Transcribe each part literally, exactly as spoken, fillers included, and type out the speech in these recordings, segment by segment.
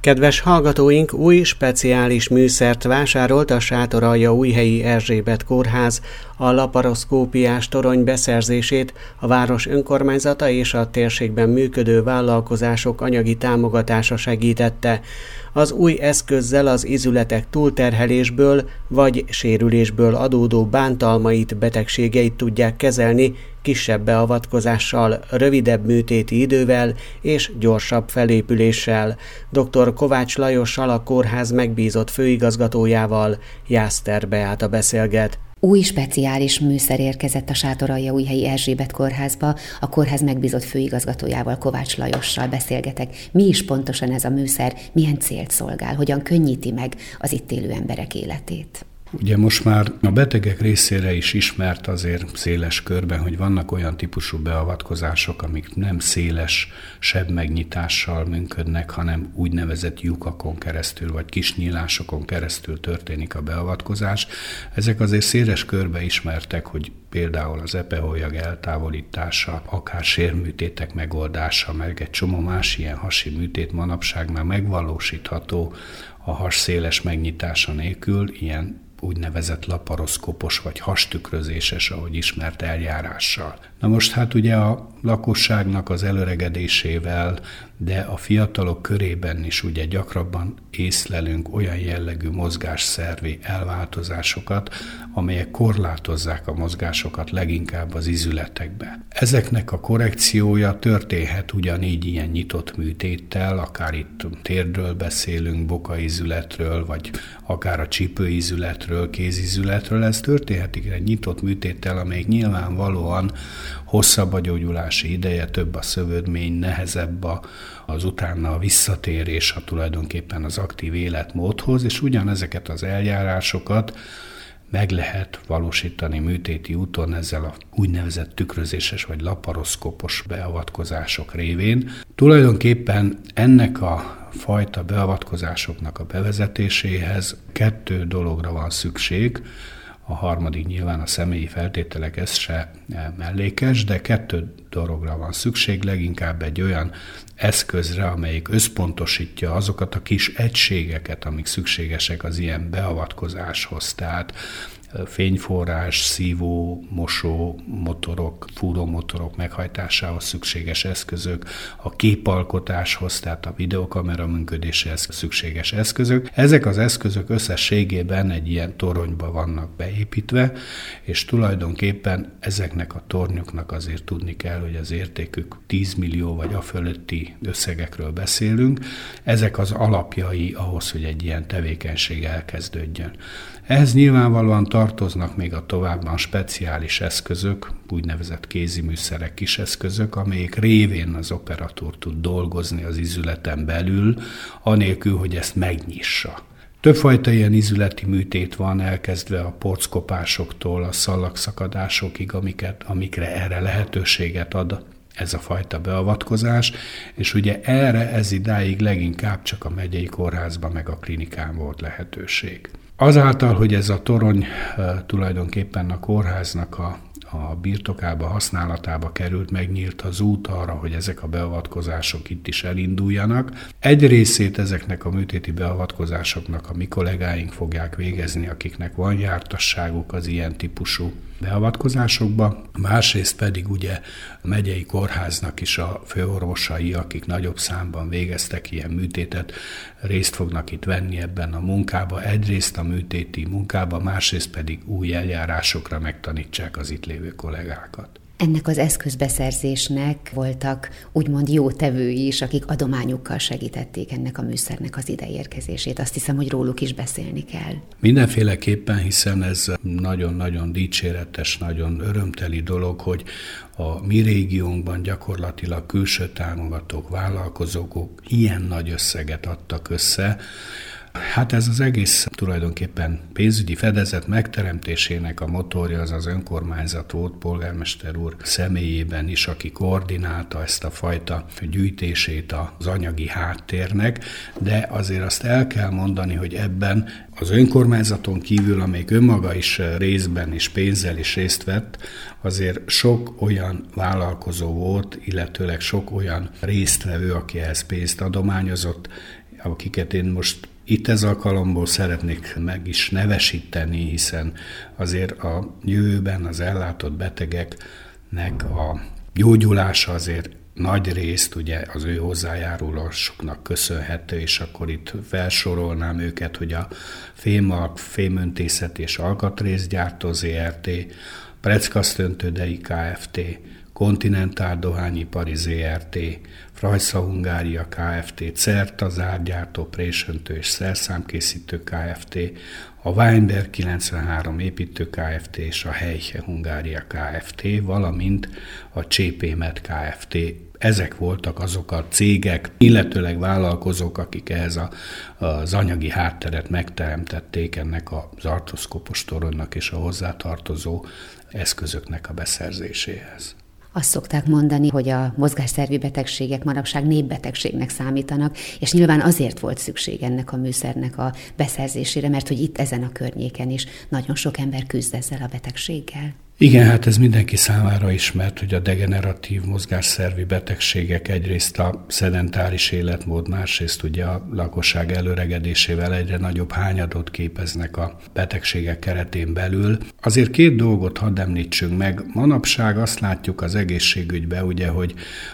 Kedves hallgatóink, új speciális műszert vásárolt a Sátoraljaújhelyi Erzsébet kórház. A laparoszkópiás torony beszerzését a város önkormányzata és a térségben működő vállalkozások anyagi támogatása segítette. Az új eszközzel az izületek túlterhelésből vagy sérülésből adódó bántalmait, betegségeit tudják kezelni kisebb beavatkozással, rövidebb műtéti idővel és gyorsabb felépüléssel. dr. Kovács Lajossal, a kórház megbízott főigazgatójával Jászter Beáta beszélget. Új speciális műszer érkezett a Sátoraljaújhelyi Erzsébet kórházba, a kórház megbízott főigazgatójával, Kovács Lajossal beszélgetek. Mi is pontosan ez a műszer, milyen célt szolgál, hogyan könnyíti meg az itt élő emberek életét? Ugye most már a betegek részére is ismert azért széles körben, hogy vannak olyan típusú beavatkozások, amik nem széles sebmegnyitással működnek, hanem úgynevezett lyukakon keresztül, vagy kis nyílásokon keresztül történik a beavatkozás. Ezek azért széles körbe ismertek, hogy például az epehólyag eltávolítása, akár sérműtétek megoldása, meg egy csomó más ilyen hasi műtét manapság már megvalósítható a has széles megnyitása nélkül, ilyen úgynevezett laparoszkópos vagy hastükrözéses, ahogy ismert eljárással. Na most hát ugye a lakosságnak az előregedésével, de a fiatalok körében is ugye gyakrabban észlelünk olyan jellegű mozgásszervi elváltozásokat, amelyek korlátozzák a mozgásokat leginkább az izületekbe. Ezeknek a korrekciója történhet ugyanígy ilyen nyitott műtéttel, akár itt térdről beszélünk, bokaizületről, vagy akár a csípőizületről, kézizületről. Ez történhetik egy nyitott műtéttel, amelyik nyilvánvalóan hosszabb a gyógyulási ideje, több a szövődmény, nehezebb a, az utána a visszatérés a tulajdonképpen az aktív életmódhoz, és ugyanezeket az eljárásokat meg lehet valósítani műtéti úton ezzel a úgynevezett tükrözéses vagy laparoszkópos beavatkozások révén. Tulajdonképpen ennek a fajta beavatkozásoknak a bevezetéséhez kettő dologra van szükség. A harmadik nyilván a személyi feltételek, ez se mellékes, de kettő dologra van szükség, leginkább egy olyan eszközre, amelyik összpontosítja azokat a kis egységeket, amik szükségesek az ilyen beavatkozáshoz. Tehát fényforrás, szívó, mosó motorok, fúrómotorok meghajtásához szükséges eszközök, a képalkotáshoz, tehát a videokamera működéséhez szükséges eszközök. Ezek az eszközök összességében egy ilyen toronyba vannak beépítve, és tulajdonképpen ezeknek a tornyoknak azért tudni kell, hogy az értékük tíz millió vagy a fölötti összegekről beszélünk. Ezek az alapjai ahhoz, hogy egy ilyen tevékenység elkezdődjön. Ehhez nyilvánvalóan tartoznak még a továbban speciális eszközök, úgynevezett kéziműszerek, kis eszközök, amelyek révén az operatőr tud dolgozni az izületen belül, anélkül, hogy ezt megnyissa. Többfajta ilyen izületi műtét van, elkezdve a porckopásoktól a szallagszakadásokig, amiket, amikre erre lehetőséget ad ez a fajta beavatkozás, és ugye erre ez idáig leginkább csak a megyei kórházban meg a klinikán volt lehetőség. Azáltal, hogy ez a torony tulajdonképpen a kórháznak a, a birtokába, használatába került, megnyílt az út arra, hogy ezek a beavatkozások itt is elinduljanak. Egy részét ezeknek a műtéti beavatkozásoknak a mi kollégáink fogják végezni, akiknek van jártasságuk az ilyen típusú beavatkozásokba, másrészt pedig ugye a megyei kórháznak is a főorvosai, akik nagyobb számban végeztek ilyen műtétet, részt fognak itt venni ebben a munkába, egyrészt a műtéti munkába, másrészt pedig új eljárásokra megtanítsák az itt lévő kollégákat. Ennek az eszközbeszerzésnek voltak úgymond jó tevői is, akik adományukkal segítették ennek a műszernek az ideérkezését. Azt hiszem, hogy róluk is beszélni kell. Mindenféleképpen, hiszen ez nagyon-nagyon dicséretes, nagyon örömteli dolog, hogy a mi régiónkban gyakorlatilag külső támogatók, vállalkozók ilyen nagy összeget adtak össze. Hát ez az egész tulajdonképpen pénzügyi fedezet megteremtésének a motorja az az önkormányzat volt, polgármester úr személyében is, aki koordinálta ezt a fajta gyűjtését az anyagi háttérnek, de azért azt el kell mondani, hogy ebben az önkormányzaton kívül, amelyik önmaga is részben és pénzzel is részt vett, azért sok olyan vállalkozó volt, illetőleg sok olyan résztvevő, aki ehhez pénzt adományozott, akiket én most itt ez alkalomból szeretnék meg is nevesíteni, hiszen azért a jövőben az ellátott betegeknek a gyógyulása azért nagy részt ugye az ő hozzájárulásuknak köszönhető, és akkor itt felsorolnám őket, hogy a Fémalk, Fémöntészet és Alkatrészgyártó zé er té, Preckasztöntődei Kft., Continental Dohányipari zé er té, Frajsza Hungária Kft., Certa Zárgyártó, Présöntő és Szerszámkészítő Kft., a Weinberg kilencvenhárom Építő Kft. És a Heiche Hungária Kft., valamint a cé pé Med Kft. Ezek voltak azok a cégek, illetőleg vállalkozók, akik ehhez a, az anyagi hátteret megteremtették ennek az artroszkópos toronynak és a hozzátartozó eszközöknek a beszerzéséhez. Azt szokták mondani, hogy a mozgásszervi betegségek manapság népbetegségnek számítanak, és nyilván azért volt szükség ennek a műszernek a beszerzésére, mert hogy itt ezen a környéken is nagyon sok ember küzd ezzel a betegséggel. Igen, hát ez mindenki számára ismert, hogy a degeneratív mozgásszervi betegségek egyrészt a szedentáris életmód, másrészt ugye a lakosság előregedésével egyre nagyobb hányadot képeznek a betegségek keretén belül. Azért két dolgot hadd említsünk meg. Manapság azt látjuk az egészségügyben, ugye, hogy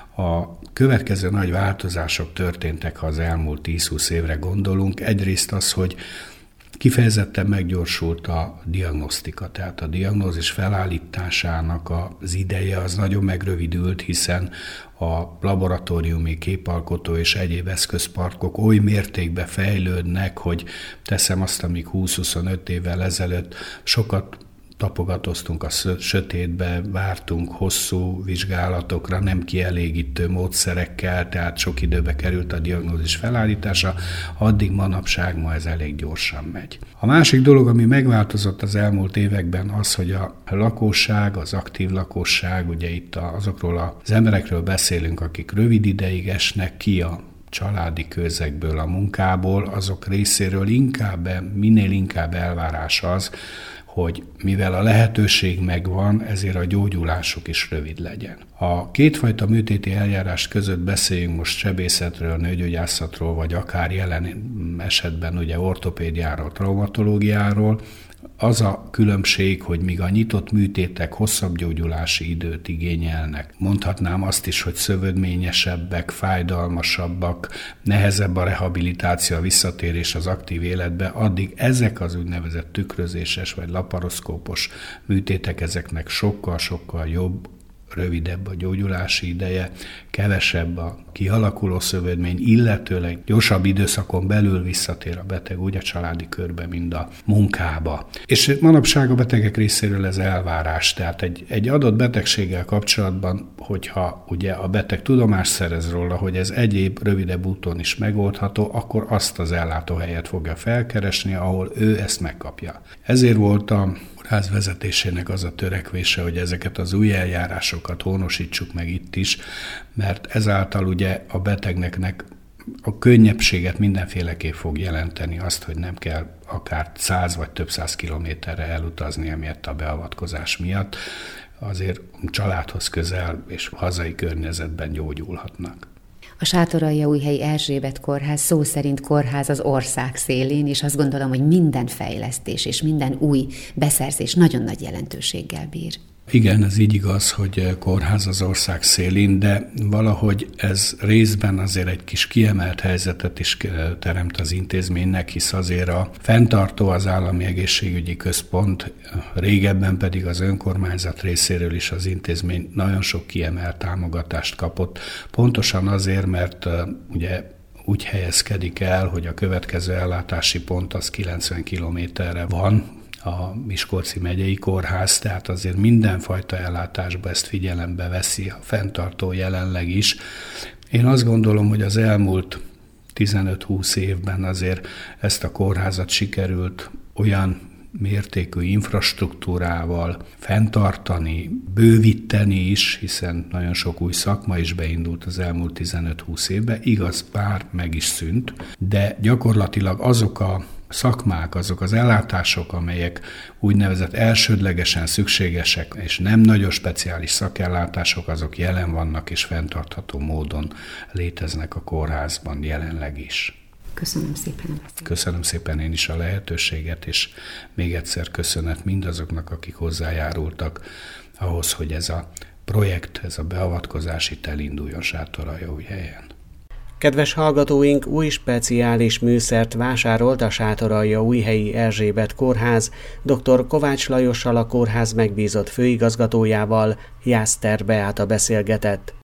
a következő nagy változások történtek, ha az elmúlt tíz-húsz évre gondolunk. Egyrészt az, hogy kifejezetten meggyorsult a diagnosztika, tehát a diagnózis felállításának az ideje az nagyon megrövidült, hiszen a laboratóriumi képalkotó és egyéb eszközparkok oly mértékben fejlődnek, hogy teszem azt, amíg húsz-huszonöt évvel ezelőtt sokat tapogatoztunk a sötétbe, vártunk hosszú vizsgálatokra, nem kielégítő módszerekkel, tehát sok időbe került a diagnózis felállítása, addig manapság ma ez elég gyorsan megy. A másik dolog, ami megváltozott az elmúlt években az, hogy a lakosság, az aktív lakosság, ugye itt azokról az emberekről beszélünk, akik rövid ideig esnek ki a családi közegből, a munkából, azok részéről inkább, minél inkább elvárás az, hogy mivel a lehetőség megvan, ezért a gyógyulásuk is rövid legyen. A kétfajta műtéti eljárás között beszéljünk most sebészetről, nőgyógyászatról, vagy akár jelen esetben ugye ortopédiáról, traumatológiáról. Az a különbség, hogy míg a nyitott műtétek hosszabb gyógyulási időt igényelnek, mondhatnám azt is, hogy szövődményesebbek, fájdalmasabbak, nehezebb a rehabilitáció, a visszatérés az aktív életbe, addig ezek az úgynevezett tükrözéses vagy laparoszkópos műtétek, ezeknek sokkal-sokkal jobb, rövidebb a gyógyulási ideje, kevesebb a kialakuló szövődmény, illetőleg gyorsabb időszakon belül visszatér a beteg úgy a családi körbe, mint a munkába. És manapság a betegek részéről ez elvárás, tehát egy, egy adott betegséggel kapcsolatban, hogyha ugye a beteg tudomást szerez róla, hogy ez egyéb rövidebb úton is megoldható, akkor azt az ellátóhelyet fogja felkeresni, ahol ő ezt megkapja. Ezért volt a kórház vezetésének az a törekvése, hogy ezeket az új eljárásokat honosítsuk meg itt is, mert ezáltal ugye a betegnek a könnyebbséget mindenféleképp fog jelenteni azt, hogy nem kell akár száz vagy több száz kilométerre elutazni emiatt a beavatkozás miatt, azért családhoz közel és hazai környezetben gyógyulhatnak. A Sátoraljaújhelyi Erzsébet kórház szó szerint kórház az ország szélén, és azt gondolom, hogy minden fejlesztés és minden új beszerzés nagyon nagy jelentőséggel bír. Igen, ez így igaz, hogy kórház az ország szélén, de valahogy ez részben azért egy kis kiemelt helyzetet is teremt az intézménynek, hisz azért a fenntartó az Állami Egészségügyi Központ, régebben pedig az önkormányzat részéről is az intézmény nagyon sok kiemelt támogatást kapott, pontosan azért, mert ugye úgy helyezkedik el, hogy a következő ellátási pont az kilencven kilométerre van, a Miskolci megyei kórház, tehát azért mindenfajta ellátásba ezt figyelembe veszi a fenntartó jelenleg is. Én azt gondolom, hogy az elmúlt tizenöt-húsz évben azért ezt a kórházat sikerült olyan mértékű infrastruktúrával fenntartani, bővíteni is, hiszen nagyon sok új szakma is beindult az elmúlt tizenöt-húsz évben, igaz, bár meg is szűnt, de gyakorlatilag azok a szakmák, azok az ellátások, amelyek úgynevezett elsődlegesen szükségesek, és nem nagyon speciális szakellátások, azok jelen vannak és fenntartható módon léteznek a kórházban jelenleg is. Köszönöm szépen. Köszönöm szépen én is a lehetőséget, és még egyszer köszönet mindazoknak, akik hozzájárultak ahhoz, hogy ez a projekt, ez a beavatkozás itt elinduljon Sátoraljaújhelyen. Kedves hallgatóink, új speciális műszert vásárolt a Sátoraljaújhelyi Erzsébet Kórház, dr. Kovács Lajossal, a kórház megbízott főigazgatójával. Jászter Beáta beszélgetett.